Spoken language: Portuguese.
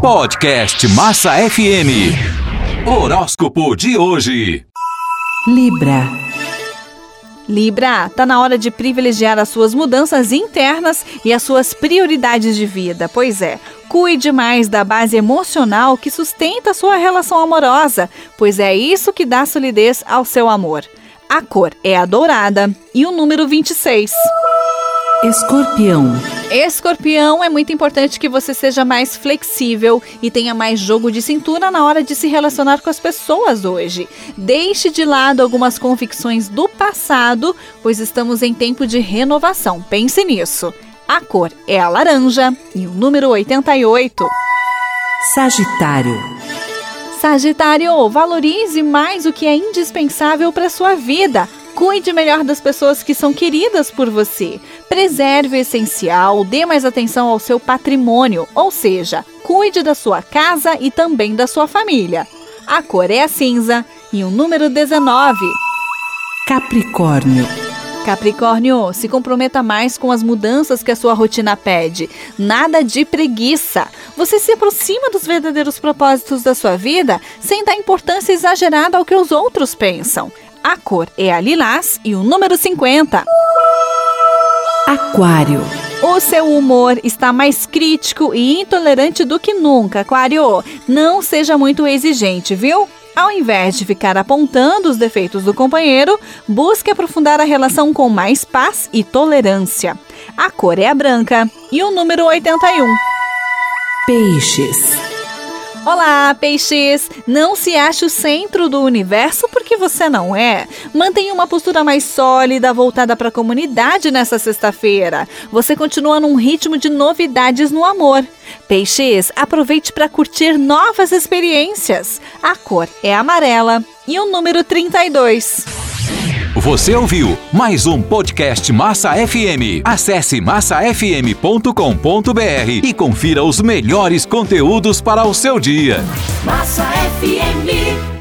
Podcast Massa FM. Horóscopo de hoje. Libra, tá na hora de privilegiar as suas mudanças internas e as suas prioridades de vida. Pois é, cuide mais da base emocional que sustenta a sua relação amorosa, pois é isso que dá solidez ao seu amor. A cor é a dourada e o número 26. Escorpião, é muito importante que você seja mais flexível e tenha mais jogo de cintura na hora de se relacionar com as pessoas hoje. Deixe de lado algumas convicções do passado, pois estamos em tempo de renovação. Pense nisso. A cor é a laranja e o número 88. Sagitário, valorize mais o que é indispensável para sua vida. Cuide melhor das pessoas que são queridas por você. Preserve o essencial, dê mais atenção ao seu patrimônio, ou seja, cuide da sua casa e também da sua família. A cor é a cinza e o número 19. Capricórnio, se comprometa mais com as mudanças que a sua rotina pede. Nada de preguiça. Você se aproxima dos verdadeiros propósitos da sua vida sem dar importância exagerada ao que os outros pensam. A cor é a lilás e o número 50. Aquário. O seu humor está mais crítico e intolerante do que nunca, Aquário. Não seja muito exigente, viu? Ao invés de ficar apontando os defeitos do companheiro, busque aprofundar a relação com mais paz e tolerância. A cor é a branca e o número 81. Peixes. Olá, peixes! Não se ache o centro do universo porque você não é. Mantenha uma postura mais sólida, voltada para a comunidade nessa sexta-feira. Você continua num ritmo de novidades no amor. Peixes, aproveite para curtir novas experiências. A cor é amarela e o número 32. Você ouviu mais um podcast Massa FM. Acesse massafm.com.br e confira os melhores conteúdos para o seu dia. Massa FM.